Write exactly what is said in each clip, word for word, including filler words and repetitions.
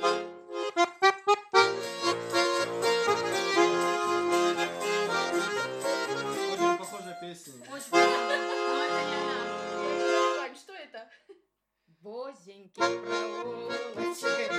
Очень похожая песня. Очень похоже. Но это не она. Вань, что это? Бозенький проулочек.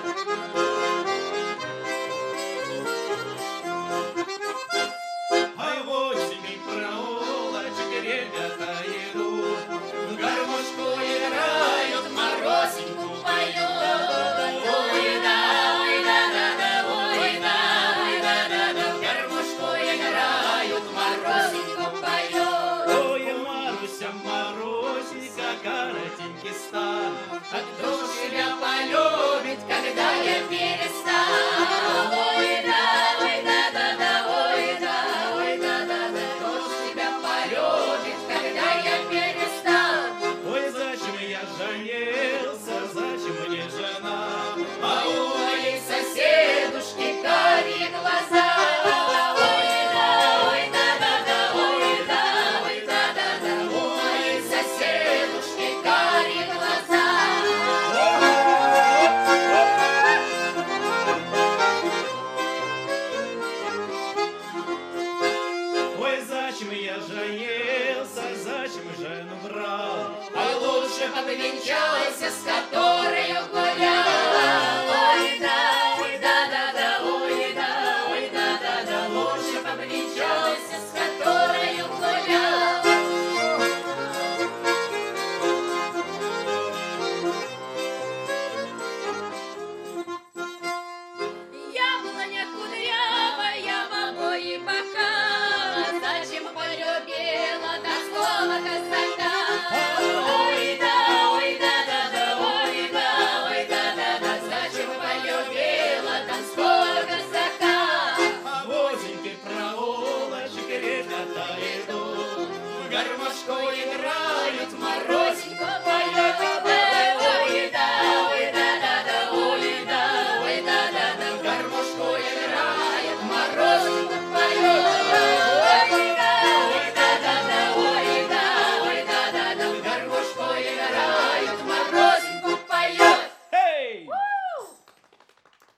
Ай, в узенький проулочек ребята идут, в гармошку играют, Моросеньку поет. Ой, да, ой, да, да, да, ой, да, ой, да, да, да. В гармошку играют, Моросеньку поет. Ой, Маруся, Марусенька, коротенький стан. А кто ж тебя полюбит, когда я перестану? Ой, да, ой, да, да, да, ой, да, ой, да, да, да. Кто ж тебя полюбит, когда я перестану? Ой, зачем я женился, зачем мне жена? А у Моей соседушки карие глаза. Ой, да, ой, да, да, да, ой, да, ой, да, да, да. У моей соседушки карие глаза. Ой, зачем я женился, зачем жену брал? А лучше обвенчался, с которой гулял. Ой, да, ой, да, да, да, ой, да, ой, да, да, да. Лучше обвенчался, с которой гулял. Яблоня кудрявая в обои бока, зачем полюбила дорогого казака? Ой, да, ой, да, да, да, ой, да, ой, да, да, да, зачем полюбила донского казака? А в узенький проулочек ребята идут, в гармошку играют, мороз.